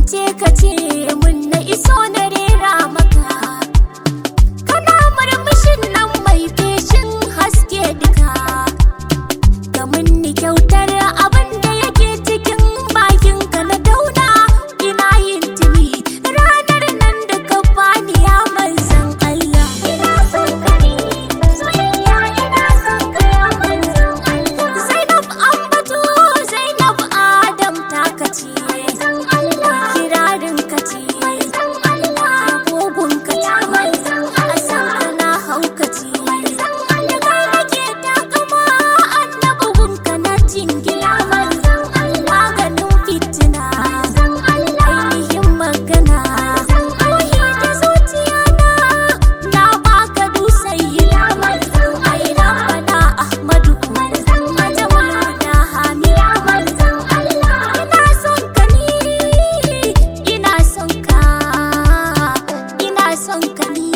ce ka ce mun na iso na rera maka. Kana murmushin nan mai feshin haske duka, ka ni kyautar abin da yake cikin bakinka na tauna. Ina yin tuni ranar nan da ka bani ya manzan Allah. Ina son ka ne soyayya, ina son ka ya manzan Allah. Zainab Ambatu, Zainab Adam taka ce, kirarin ka ce, agogon ka ce, asan na hauka ce, da kai nake takama annabin ka na jingina. Maganin fitina, ainihin magana, ruhi da zuciya na baka dusayyida. Ai rabbana Ahmadu, Majamu da Hamida. Ina son ka ni, ina son ka, ina son ka ni.